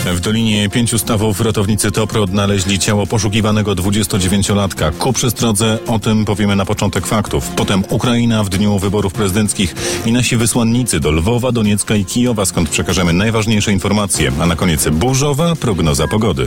W Dolinie 5 Stawów ratownicy TOPR odnaleźli ciało poszukiwanego 29-latka. Ku przestrodze o tym powiemy na początek faktów. Potem Ukraina w dniu wyborów prezydenckich i nasi wysłannicy do Lwowa, Doniecka i Kijowa, skąd przekażemy najważniejsze informacje. A na koniec burzowa prognoza pogody.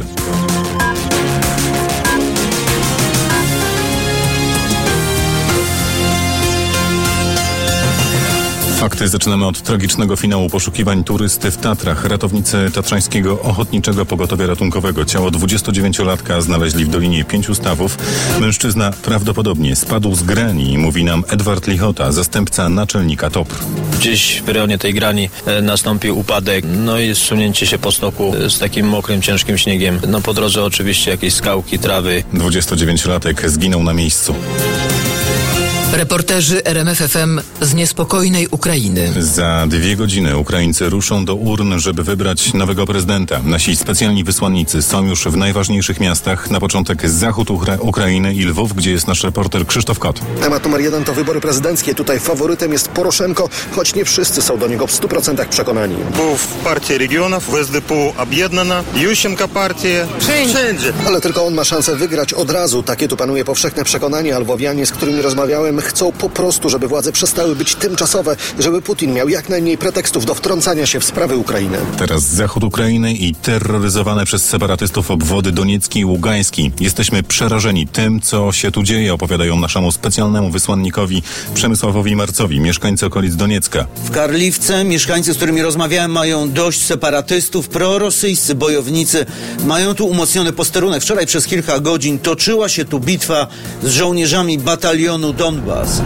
Fakty zaczynamy od tragicznego finału poszukiwań turysty w Tatrach. Ratownicy Tatrzańskiego Ochotniczego Pogotowia Ratunkowego ciało 29-latka znaleźli w Dolinie 5 Stawów. Mężczyzna prawdopodobnie spadł z grani, mówi nam Edward Lichota, zastępca naczelnika TOPR. Gdzieś w rejonie tej grani nastąpił upadek, no i zsunięcie się po stoku z takim mokrym, ciężkim śniegiem. No po drodze oczywiście jakieś skałki, trawy. 29-latek zginął na miejscu. Reporterzy RMF FM z niespokojnej Ukrainy. Za 2 godziny Ukraińcy ruszą do urn, żeby wybrać nowego prezydenta. Nasi specjalni wysłannicy są już w najważniejszych miastach. Na początek zachód Ukrainy i Lwów, gdzie jest nasz reporter Krzysztof Kot. Temat numer 1 to wybory prezydenckie. Tutaj faworytem jest Poroszenko, choć nie wszyscy są do niego w 100% przekonani. Był w Partii Regionów, w SDP Objednana, Juszczenka Partię, wszędzie. Ale tylko on ma szansę wygrać od razu. Takie tu panuje powszechne przekonanie. Lwowianie, z którymi rozmawiałem, chcą po prostu, żeby władze przestały być tymczasowe, żeby Putin miał jak najmniej pretekstów do wtrącania się w sprawy Ukrainy. Teraz zachód Ukrainy i terroryzowane przez separatystów obwody Doniecki i Ługański. Jesteśmy przerażeni tym, co się tu dzieje, opowiadają naszemu specjalnemu wysłannikowi Przemysławowi Marcowi, mieszkańcy okolic Doniecka. W Karliwce mieszkańcy, z którymi rozmawiałem, mają dość separatystów, prorosyjscy bojownicy. Mają tu umocniony posterunek. Wczoraj przez kilka godzin toczyła się tu bitwa z żołnierzami batalionu Donbas.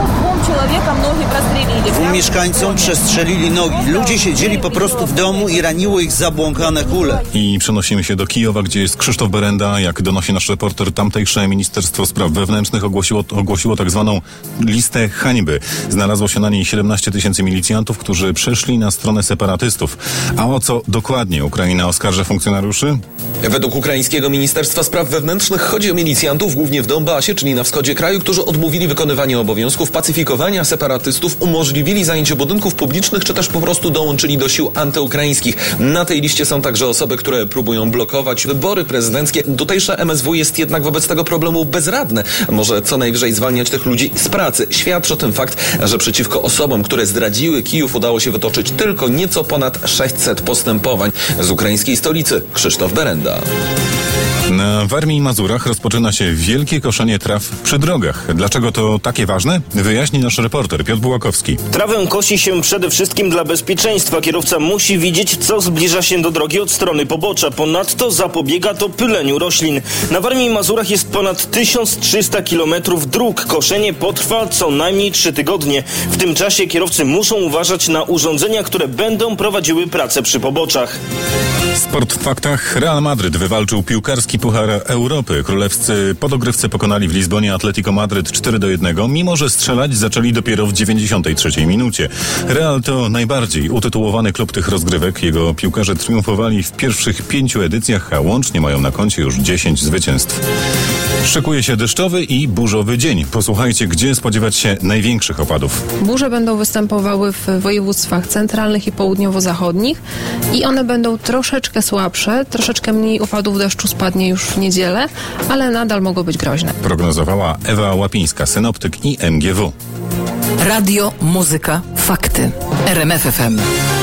Dwóm mieszkańcom przestrzelili nogi. Ludzie siedzieli po prostu w domu i raniło ich zabłąkane kule. I przenosimy się do Kijowa, gdzie jest Krzysztof Berenda. Jak donosi nasz reporter, tamtejsze Ministerstwo Spraw Wewnętrznych ogłosiło tak zwaną listę hańby. Znalazło się na niej 17 000 milicjantów, którzy przeszli na stronę separatystów. A o co dokładnie Ukraina oskarża funkcjonariuszy? Według ukraińskiego Ministerstwa Spraw Wewnętrznych chodzi o milicjantów głównie w Donbasie, czyli na wschodzie kraju, którzy odmówili wykonywania obowiązków, pacyfikowania separatystów, umożliwili zajęcie budynków publicznych, czy też po prostu dołączyli do sił antyukraińskich. Na tej liście są także osoby, które próbują blokować wybory prezydenckie. Tutejsze MSW jest jednak wobec tego problemu bezradne. Może co najwyżej zwalniać tych ludzi z pracy. Świadczy o tym fakt, że przeciwko osobom, które zdradziły Kijów, udało się wytoczyć tylko nieco ponad 600 postępowań. Z ukraińskiej stolicy Krzysztof Berenda. Na Warmii i Mazurach rozpoczyna się wielkie koszenie traw przy drogach. Dlaczego to takie ważne? Wyjaśni nasz reporter Piotr Bułakowski. Trawę kosi się przede wszystkim dla bezpieczeństwa. Kierowca musi widzieć, co zbliża się do drogi od strony pobocza. Ponadto zapobiega to pyleniu roślin. Na Warmii i Mazurach jest ponad 1300 kilometrów dróg. Koszenie potrwa co najmniej 3 tygodnie. W tym czasie kierowcy muszą uważać na urządzenia, które będą prowadziły pracę przy poboczach. Sport w faktach. Real Madryt wywalczył piłkarski Puchar Europy. Królewscy podogrywcy pokonali w Lizbonie Atletico Madryt 4-1, mimo że strzelać zaczęli dopiero w 93 minucie. Real to najbardziej utytułowany klub tych rozgrywek. Jego piłkarze triumfowali w pierwszych 5 edycjach, a łącznie mają na koncie już 10 zwycięstw. Szykuje się deszczowy i burzowy dzień. Posłuchajcie, gdzie spodziewać się największych opadów. Burze będą występowały w województwach centralnych i południowo-zachodnich i one będą troszeczkę słabsze, troszeczkę mniej opadów deszczu spadnie już w niedzielę, ale nadal mogą być groźne. Prognozowała Ewa Łapińska, synoptyk i MGW. Radio, muzyka, fakty. RMF FM.